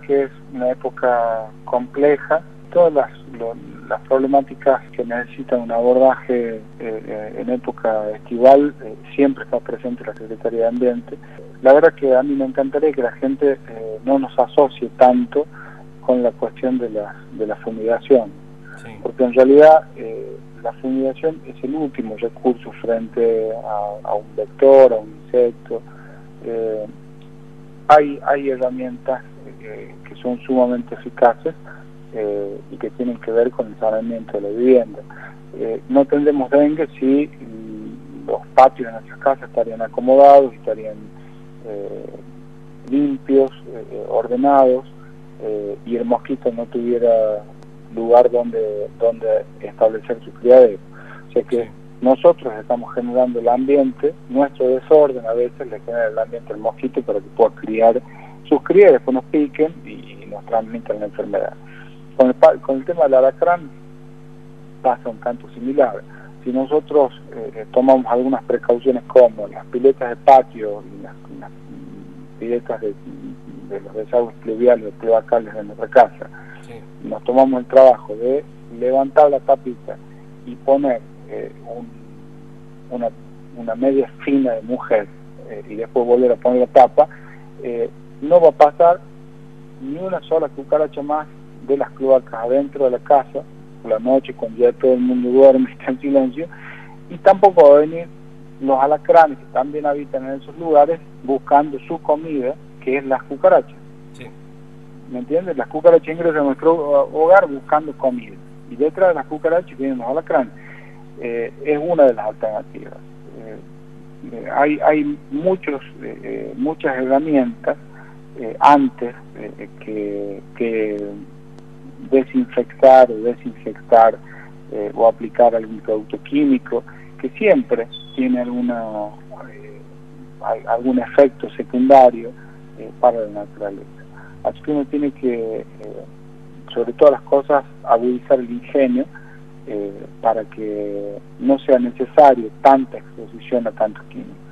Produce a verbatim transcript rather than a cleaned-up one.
que es una época compleja. Todas las, lo, las problemáticas que necesitan un abordaje eh, en época estival, eh, siempre está presente la Secretaría de Ambiente. La verdad que a mí me encantaría que la gente eh, no nos asocie tanto con la cuestión de la, de la fumigación, sí. Porque en realidad eh, la fumigación es el último recurso frente a, a un vector, a un insecto. Eh, hay, hay herramientas eh, que son sumamente eficaces eh, y que tienen que ver con el saneamiento de la vivienda. Eh, no tendremos dengue si mm, los patios de nuestras casas estarían acomodados, estarían eh, limpios, eh, ordenados, eh, y el mosquito no tuviera lugar donde, donde establecer su criadero. O sea que nosotros estamos generando el ambiente, nuestro desorden a veces le genera el ambiente al mosquito para que pueda criar sus crías, después nos piquen y, y nos transmitan la enfermedad. Con el, con el tema del alacrán pasa un tanto similar. Si nosotros eh, tomamos algunas precauciones como las piletas de patio y las, las piletas de, de los desagües pluviales o cloacales de nuestra casa, sí. Nos tomamos el trabajo de levantar la tapita y poner eh, un, una, una media fina de mujer eh, y después volver a poner la tapa, eh, no va a pasar ni una sola cucaracha más de las cloacas adentro de la casa por la noche cuando ya todo el mundo duerme y está en silencio, y tampoco va a venir los alacranes que también habitan en esos lugares buscando su comida, que es las cucarachas. Sí. ¿Me entiendes? Las cucarachas ingresan a nuestro hogar buscando comida y detrás de las cucarachas vienen los alacranes. Eh, es una de las alternativas. Eh, eh, hay hay muchos eh, muchas herramientas eh, antes eh, que, que desinfectar o desinfectar eh, o aplicar algún producto químico que siempre tiene alguna eh, algún efecto secundario eh, para la naturaleza. Así que uno tiene que, eh, sobre todas las cosas, agudizar el ingenio eh, para que no sea necesario tanta exposición a tantos químicos.